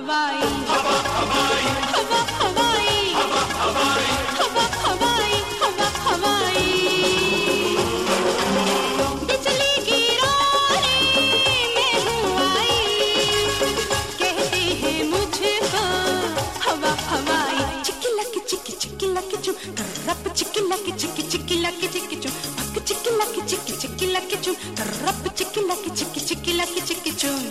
हवाई हवा हवाई हवा हवाई हवा हवाई हवा हवाई हवा हवाई बिजली गिरा रे मैं हूँ आई कहते हैं मुझको हवा हवाई चिक्की लकी चुम रप चिक्की लकी चिक्की चुम पक चिक्की लकी चुम रप चिक्की लकी चुम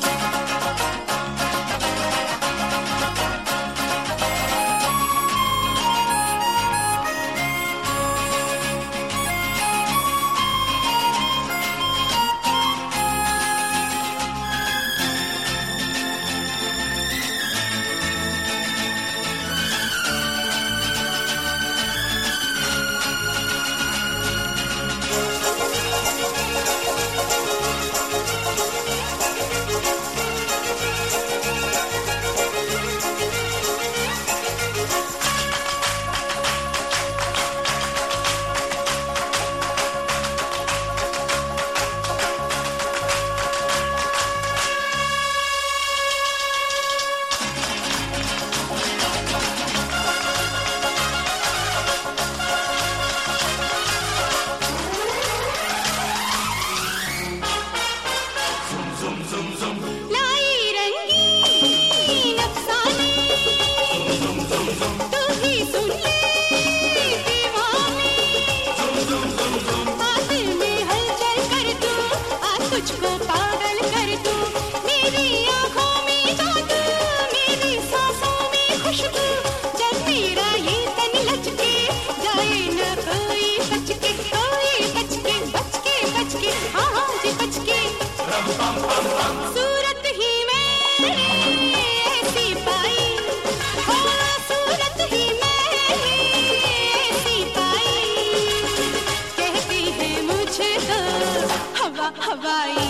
तुझको पागल कर दूं मेरी आँखों में जादू मेरी सांसों में खुशबू जब मेरा ये तन लचके जाए न कोई बच के हाँ हाँ जी बच के सूरत ही मैं ऐसी पाई हाँ सूरत ही मैं ऐसी पाई कहती है मुझे तो हवा हवाई